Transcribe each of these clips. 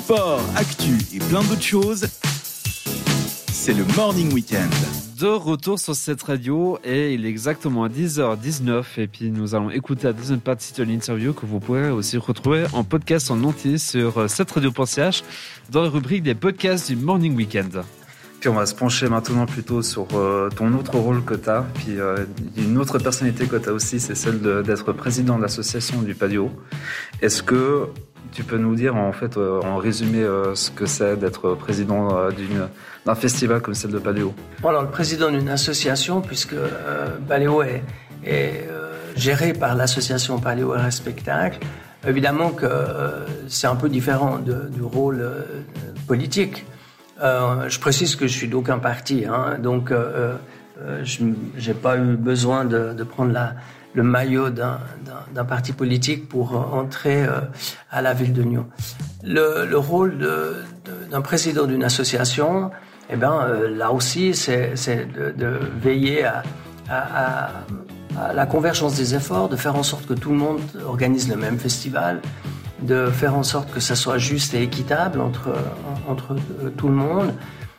Sport, actu et plein d'autres choses, c'est le Morning Weekend. De retour sur cette radio et il est exactement à 10h19 et puis nous allons écouter la deuxième partie de l'interview que vous pourrez aussi retrouver en podcast en entier sur cetteradio.ch dans la rubrique des podcasts du Morning Weekend. Puis on va se pencher maintenant plutôt sur ton autre rôle que tu as, puis une autre personnalité que tu as aussi, c'est celle d'être président de l'association du Paléo. Est-ce que tu peux nous dire en fait, en résumé, ce que c'est d'être président d'un festival comme celle de Paléo? Alors, le président d'une association, puisque Paléo est géré par l'association Paléo Art et Spectacle, évidemment que c'est un peu différent du rôle politique. Je précise que je suis d'aucun parti, donc je n'ai pas eu besoin de prendre le maillot d'un parti politique pour entrer à la ville de Nyon. Le rôle d'un président d'une association, là aussi, c'est de veiller à la convergence des efforts, de faire en sorte que tout le monde organise le même festival, de faire en sorte que ça soit juste et équitable entre tout le monde.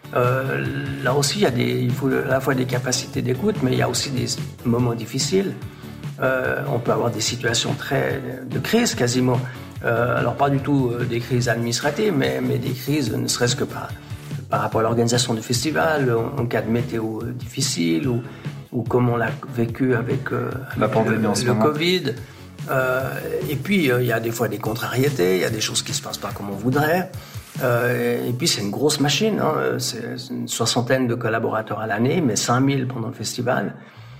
Là aussi, il faut à la fois des capacités d'écoute, mais il y a aussi des moments difficiles. On peut avoir des situations de crise quasiment. Alors pas du tout des crises administratives, mais des crises ne serait-ce que par rapport à l'organisation du festival, en cas de météo difficile, ou comme on l'a vécu avec la pandémie en ce moment. Le Covid. Et puis il y a des fois des contrariétés, il y a des choses qui se passent pas comme on voudrait. Et puis c'est une grosse machine, c'est une 60aine de collaborateurs à l'année, mais 5000 pendant le festival.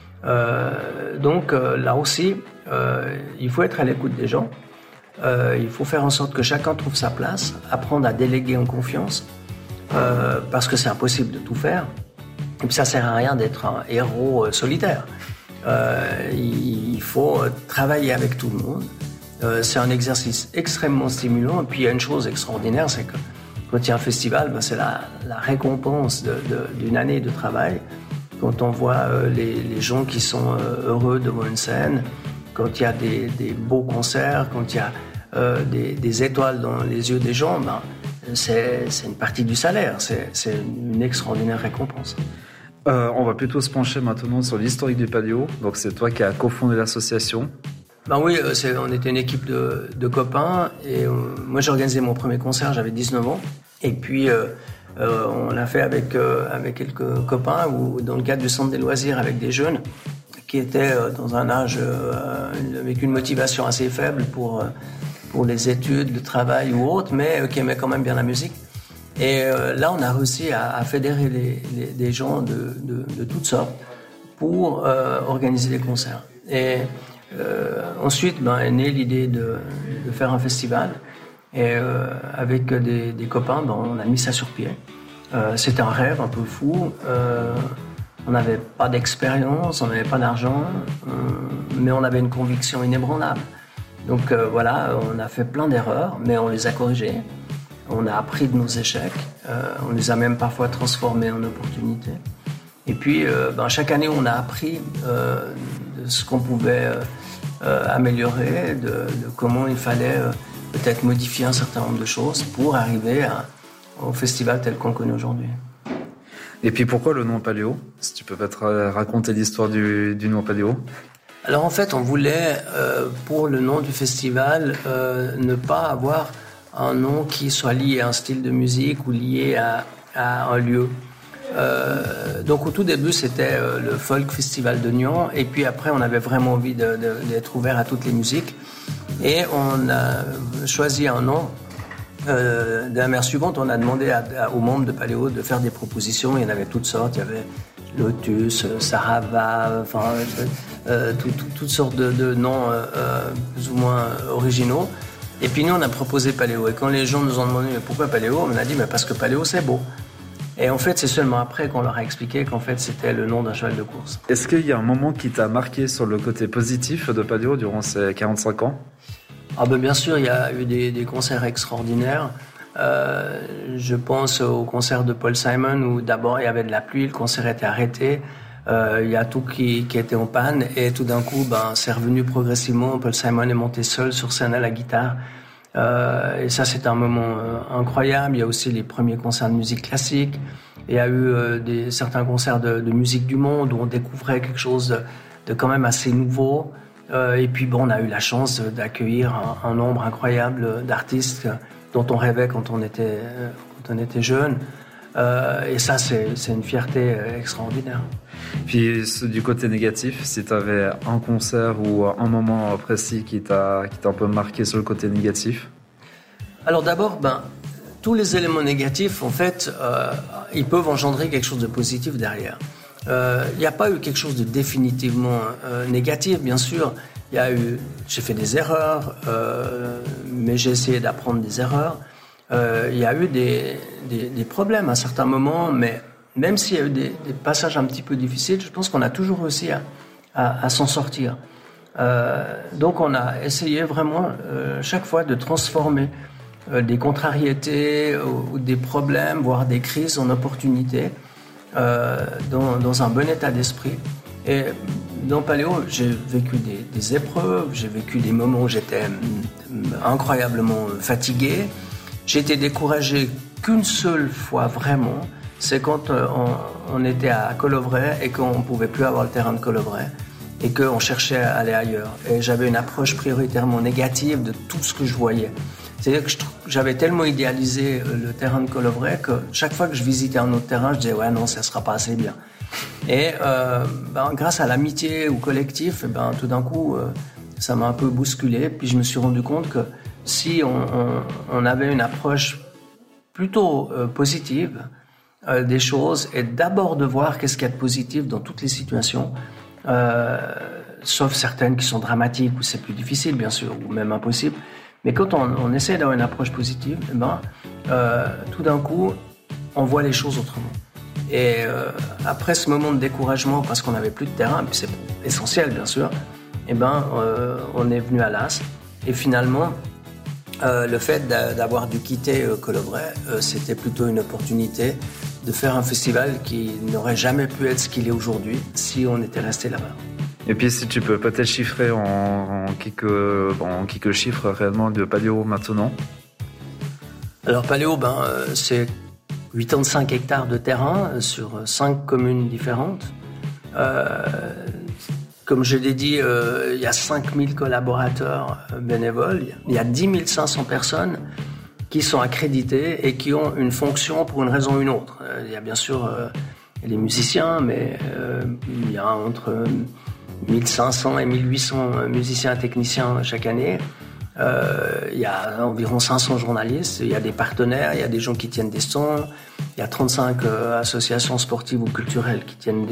Donc là aussi, il faut être à l'écoute des gens. Il faut faire en sorte que chacun trouve sa place, apprendre à déléguer en confiance, parce que c'est impossible de tout faire. Et puis ça sert à rien d'être un héros solitaire. Il faut travailler avec tout le monde. C'est un exercice extrêmement stimulant. Et puis il y a une chose extraordinaire, c'est que quand il y a un festival, c'est la récompense d'une année de travail. Quand on voit les gens qui sont heureux devant une scène, quand il y a des beaux concerts, quand il y a des étoiles dans les yeux des gens, c'est une partie du salaire, c'est une extraordinaire récompense. On va plutôt se pencher maintenant sur l'historique du Paléo. Donc c'est toi qui as cofondé l'association. Oui, on était une équipe de copains et moi j'ai organisé mon premier concert, j'avais 19 ans. Et puis on l'a fait avec quelques copains ou dans le cadre du centre des loisirs avec des jeunes qui étaient dans un âge avec une motivation assez faible pour les études, le travail ou autre, mais qui aimaient quand même bien la musique. Et là, on a réussi à fédérer des gens de toutes sortes pour organiser des concerts. Et ensuite, est née l'idée de faire un festival. Et avec des copains, on a mis ça sur pied. C'était un rêve un peu fou. On n'avait pas d'expérience, on n'avait pas d'argent, mais on avait une conviction inébranlable. Donc voilà, on a fait plein d'erreurs, mais on les a corrigées. On a appris de nos échecs. On les a même parfois transformés en opportunités. Et puis, chaque année, on a appris de ce qu'on pouvait améliorer, de comment il fallait peut-être modifier un certain nombre de choses pour arriver au festival tel qu'on connaît aujourd'hui. Et puis pourquoi le nom Paléo? Si tu peux peut-être raconter l'histoire du nom Paléo. Alors en fait, on voulait, pour le nom du festival, ne pas avoir un nom qui soit lié à un style de musique ou lié à un lieu. Donc au tout début, c'était le Folk Festival de Nyon, et puis après, on avait vraiment envie d'être ouvert à toutes les musiques. Et on a choisi un nom. De la manière suivante, on a demandé aux membres de Paléo de faire des propositions. Il y en avait toutes sortes. Il y avait Lotus, Sarava, toutes sortes de noms plus ou moins originaux. Et puis nous, on a proposé Paléo. Et quand les gens nous ont demandé mais pourquoi Paléo, on a dit mais parce que Paléo, c'est beau. Et en fait, c'est seulement après qu'on leur a expliqué qu'en fait, c'était le nom d'un cheval de course. Est-ce qu'il y a un moment qui t'a marqué sur le côté positif de Paléo durant ces 45 ans? Bien sûr, il y a eu des concerts extraordinaires. Je pense au concert de Paul Simon où d'abord il y avait de la pluie, le concert était arrêté. Il y a tout qui était en panne et tout d'un coup, c'est revenu progressivement. Paul Simon est monté seul sur scène à la guitare Et ça, c'est un moment incroyable. Il y a aussi les premiers concerts de musique classique. Il y a eu certains concerts de musique du monde où on découvrait quelque chose de quand même assez nouveau. Et puis bon, on a eu la chance d'accueillir un nombre incroyable d'artistes dont on rêvait quand on était jeune. Et ça, c'est une fierté extraordinaire. Puis du côté négatif, si tu avais un concert ou un moment précis qui t'a un peu marqué sur le côté négatif? Alors d'abord, tous les éléments négatifs, en fait, ils peuvent engendrer quelque chose de positif derrière. Il n'y a pas eu quelque chose de définitivement négatif, bien sûr. J'ai fait des erreurs, mais j'ai essayé d'apprendre des erreurs. Il y a eu des problèmes à certains moments, mais même s'il y a eu des passages un petit peu difficiles, je pense qu'on a toujours réussi à s'en sortir. Donc on a essayé vraiment chaque fois de transformer des contrariétés ou des problèmes, voire des crises en opportunités dans un bon état d'esprit. Et dans Paléo, j'ai vécu des épreuves, j'ai vécu des moments où j'étais incroyablement fatigué. J'ai été découragé qu'une seule fois vraiment, c'est quand on était à Colovray et qu'on ne pouvait plus avoir le terrain de Colovray et qu'on cherchait à aller ailleurs. Et j'avais une approche prioritairement négative de tout ce que je voyais. C'est-à-dire que j'avais tellement idéalisé le terrain de Colovray que chaque fois que je visitais un autre terrain, je disais « ouais, non, ça ne sera pas assez bien ». Et grâce à l'amitié au collectif, tout d'un coup, ça m'a un peu bousculé. Puis je me suis rendu compte que si on avait une approche plutôt positive des choses et d'abord de voir qu'est-ce qu'il y a de positif dans toutes les situations, sauf certaines qui sont dramatiques où c'est plus difficile, bien sûr, ou même impossible. Mais quand on essaie d'avoir une approche positive, tout d'un coup, on voit les choses autrement. Et après ce moment de découragement, parce qu'on n'avait plus de terrain, puis c'est essentiel, bien sûr, on est venu à l'AS. Et finalement, le fait d'avoir dû quitter Colovray, c'était plutôt une opportunité de faire un festival qui n'aurait jamais pu être ce qu'il est aujourd'hui si on était resté là-bas. Et puis si tu peux peut-être chiffrer en quelques chiffres réellement de Paléo maintenant. Alors Paléo, c'est 85 hectares de terrain sur 5 communes différentes. Comme je l'ai dit, il y a 5000 collaborateurs bénévoles. Il y a 10 500 personnes qui sont accréditées et qui ont une fonction pour une raison ou une autre. Il y a bien sûr les musiciens, mais il y a entre 1500 et 1800 musiciens et techniciens chaque année. Il y a environ 500 journalistes, il y a des partenaires, il y a des gens qui tiennent des stands, il y a 35 associations sportives ou culturelles qui tiennent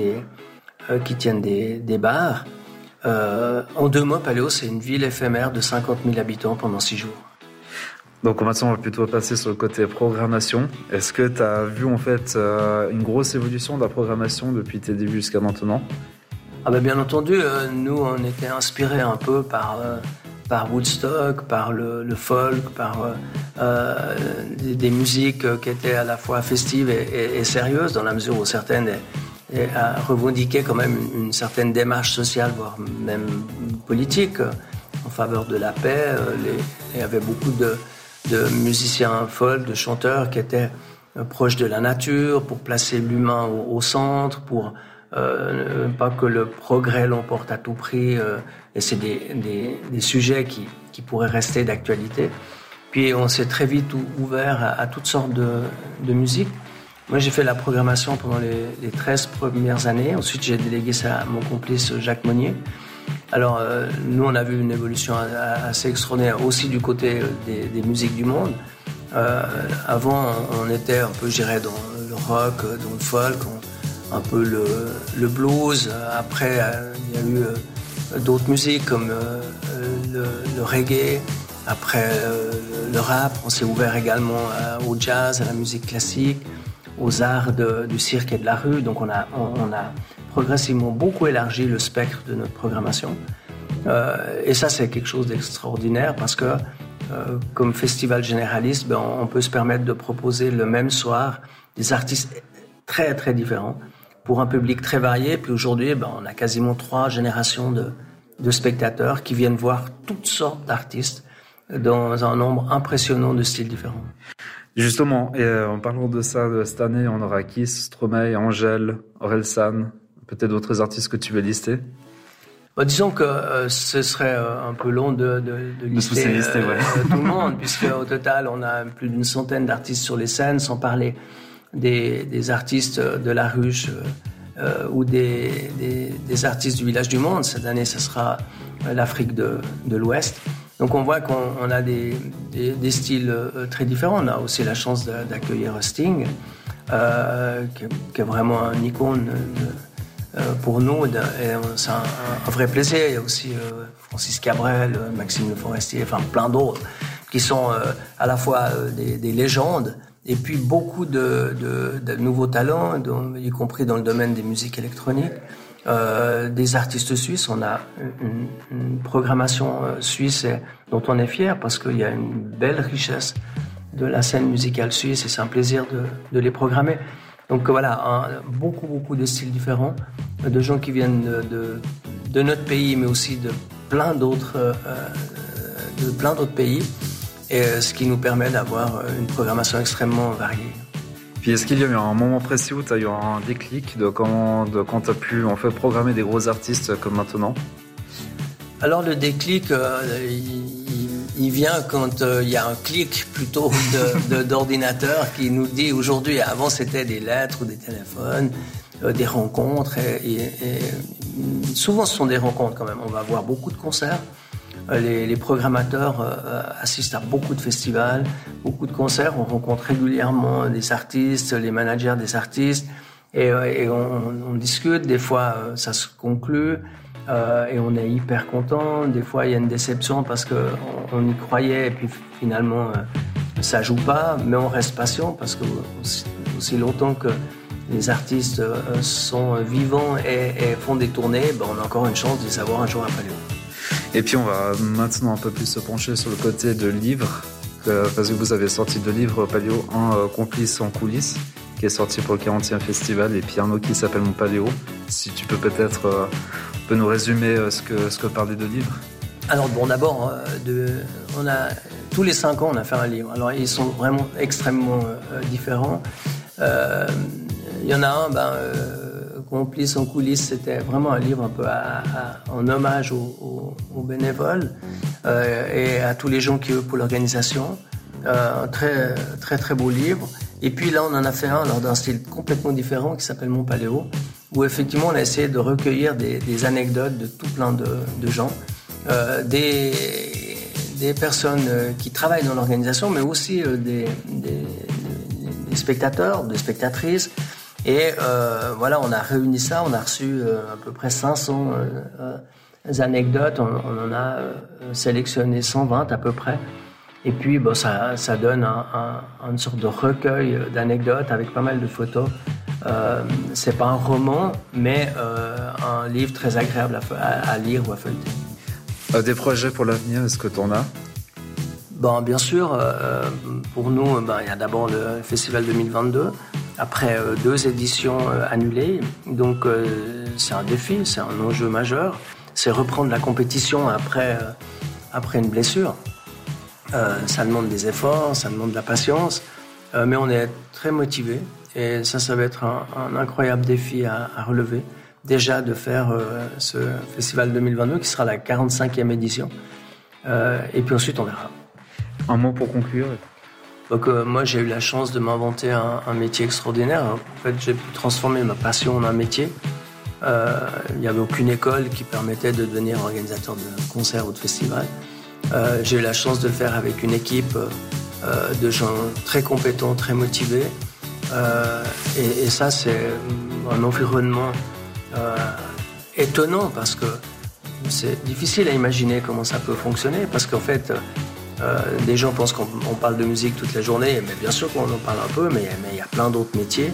des bars. En 2 mots, Paléo, c'est une ville éphémère de 50 000 habitants pendant 6 jours. Donc maintenant, on va plutôt passer sur le côté programmation. Est-ce que tu as vu en fait une grosse évolution de la programmation depuis tes débuts jusqu'à maintenant? Bien entendu, nous, on était inspirés un peu par Woodstock, par le folk, par des musiques qui étaient à la fois festives et sérieuses, dans la mesure où certaines revendiquaient quand même une certaine démarche sociale, voire même politique, en faveur de la paix. Il y avait beaucoup de musiciens folk, de chanteurs qui étaient proches de la nature, pour placer l'humain au centre, pour pas que le progrès l'emporte à tout prix, et c'est des sujets qui pourraient rester d'actualité. Puis on s'est très vite ouvert à toutes sortes de musique. Moi, j'ai fait la programmation pendant les 13 premières années. Ensuite, j'ai délégué ça à mon complice Jacques Monnier. Alors, nous, on a vu une évolution assez extraordinaire aussi du côté des musiques du monde. Avant, on était un peu, je dirais, dans le rock, dans le folk, un peu le blues. Après, il y a eu d'autres musiques comme le reggae. Après, le rap. On s'est ouvert également au jazz, à la musique classique, aux arts du cirque et de la rue. Donc, on a progressivement beaucoup élargi le spectre de notre programmation. Et ça, c'est quelque chose d'extraordinaire parce que, comme festival généraliste, on peut se permettre de proposer le même soir des artistes très, très différents pour un public très varié. Puis aujourd'hui, on a quasiment 3 générations de spectateurs qui viennent voir toutes sortes d'artistes dans un nombre impressionnant de styles différents. Justement, et en parlant de ça, cette année, on aura Kiss, Stromae, Angèle, Orelsan, peut-être d'autres artistes que tu veux lister. Disons que ce serait un peu long de lister tout le monde, puisque au total, on a plus d'une centaine d'artistes sur les scènes, sans parler des artistes de la ruche ou des artistes du village du monde. Cette année, ce sera l'Afrique de l'Ouest. Donc on voit qu'on a des styles très différents. On a aussi la chance d'accueillir Sting, qui est vraiment un icône pour nous, et c'est un vrai plaisir. Il y a aussi Francis Cabrel, Maxime Le Forestier, enfin plein d'autres qui sont à la fois des légendes et puis beaucoup de nouveaux talents, y compris dans le domaine des musiques électroniques. Des artistes suisses, on a une programmation suisse dont on est fier parce qu'il y a une belle richesse de la scène musicale suisse et c'est un plaisir de les programmer. Donc voilà, beaucoup de styles différents, de gens qui viennent de notre pays, mais aussi de plein d'autres pays, et ce qui nous permet d'avoir une programmation extrêmement variée. Puis est-ce qu'il y a eu un moment précis où tu as eu un déclic de quand tu as pu en fait programmer des gros artistes comme maintenant? Alors le déclic, il vient quand il y a un clic plutôt d'ordinateur qui nous dit aujourd'hui, avant c'était des lettres ou des téléphones, des rencontres, et souvent ce sont des rencontres quand même. On va voir beaucoup de concerts. Les programmateurs assistent à beaucoup de festivals, beaucoup de concerts. On rencontre régulièrement des artistes, les managers des artistes, et on discute. Des fois, ça se conclut et on est hyper content. Des fois, il y a une déception parce qu'on y croyait et puis finalement, ça joue pas. Mais on reste patient parce que aussi longtemps que les artistes sont vivants et font des tournées, on a encore une chance de les avoir un jour à Paléo. Et puis on va maintenant un peu plus se pencher sur le côté de livres, parce que vous avez sorti 2 livres Paléo, un Complice en coulisses, qui est sorti pour le 40e festival, et puis un autre qui s'appelle Mon Paléo. Si tu peux peut-être nous résumer ce que parlent les 2 livres. Alors bon, d'abord, on a tous les 5 ans on a fait un livre. Alors ils sont vraiment extrêmement différents. Il y en a un, Complice en coulisses, c'était vraiment un livre un peu en hommage aux bénévoles et à tous les gens qui œuvrent pour l'organisation. Un très très très beau livre. Et puis là, on en a fait un d'un style complètement différent qui s'appelle Mon Paléo, où effectivement on a essayé de recueillir des anecdotes de tout plein de gens, des personnes qui travaillent dans l'organisation, mais aussi des spectateurs, des spectatrices. Et voilà, on a réuni ça, on a reçu à peu près 500 anecdotes, on en a sélectionné 120 à peu près. Et puis ça donne une sorte de recueil d'anecdotes avec pas mal de photos. C'est pas un roman, mais un livre très agréable à lire ou à feuilleter. Des projets pour l'avenir, est-ce que tu en as? Bien sûr, pour nous, il y a d'abord le Festival 2022. Après 2 éditions annulées, donc c'est un défi, c'est un enjeu majeur. C'est reprendre la compétition après une blessure. Ça demande des efforts, ça demande de la patience, mais on est très motivés et ça va être un incroyable défi à relever. Déjà de faire ce Festival 2022 qui sera la 45e édition, et puis ensuite on verra. Un mot pour conclure. Donc moi j'ai eu la chance de m'inventer un métier extraordinaire. En fait j'ai pu transformer ma passion en un métier. Il n'y avait aucune école qui permettait de devenir organisateur de concerts ou de festivals. J'ai eu la chance de le faire avec une équipe de gens très compétents, très motivés. Et ça c'est un environnement étonnant parce que c'est difficile à imaginer comment ça peut fonctionner parce qu'en fait des gens pensent qu'on parle de musique toute la journée, mais bien sûr qu'on en parle un peu, mais il y a plein d'autres métiers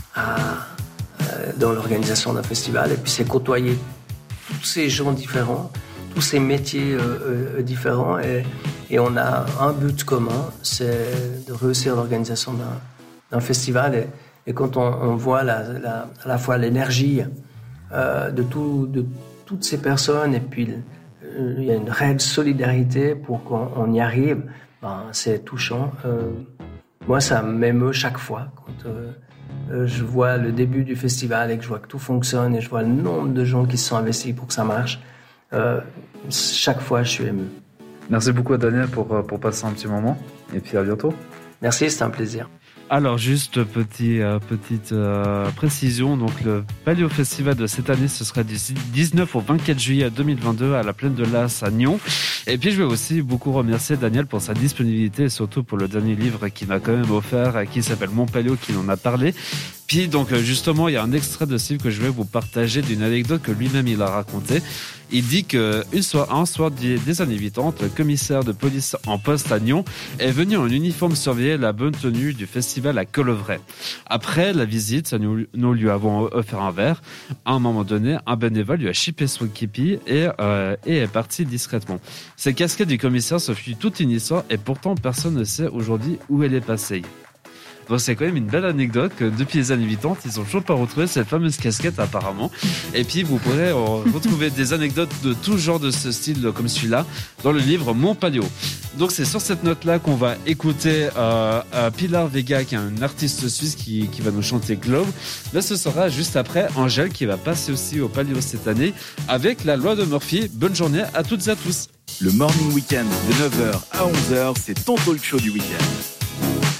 dans l'organisation d'un festival. Et puis c'est côtoyer tous ces gens différents, tous ces métiers différents, et on a un but commun, c'est de réussir l'organisation d'un festival. Et quand on voit à la fois l'énergie de toutes ces personnes et puis il y a une réelle solidarité pour qu'on y arrive. C'est touchant. Moi, ça m'émeut chaque fois quand je vois le début du festival et que je vois que tout fonctionne et je vois le nombre de gens qui se sont investis pour que ça marche. Chaque fois, je suis ému. Merci beaucoup à Daniel pour passer un petit moment. Et puis à bientôt. Merci, c'était un plaisir. Alors juste petite précision, donc le Palio Festival de cette année, ce sera du 19 au 24 juillet 2022 à la Plaine de Las à Nyon. Et puis je vais aussi beaucoup remercier Daniel pour sa disponibilité et surtout pour le dernier livre qu'il m'a quand même offert, qui s'appelle Mon Palio, qui en a parlé. Puis donc justement, il y a un extrait de ce livre que je vais vous partager d'une anecdote que lui-même il a racontée. Il dit que un soir des années 80, le commissaire de police en poste à Nyon est venu en uniforme surveiller la bonne tenue du festival à Colevray. Après la visite, nous lui avons offert un verre. À un moment donné, un bénévole lui a chippé son képi et est parti discrètement. Ces casquettes du commissaire, ce fut toute une histoire et pourtant personne ne sait aujourd'hui où elle est passée. Donc c'est quand même une belle anecdote que depuis les années 80, ils ont toujours pas retrouvé cette fameuse casquette apparemment. Et puis vous pourrez retrouver des anecdotes de tout genre de ce style comme celui-là dans le livre Mon Palio. Donc c'est sur cette note-là qu'on va écouter Pilar Vega, qui est un artiste suisse qui va nous chanter Globe. Là ce sera juste après Angèle qui va passer aussi au Palio cette année avec La Loi de Murphy. Bonne journée à toutes et à tous. Le Morning Weekend de 9h à 11h, c'est ton talk show du week-end.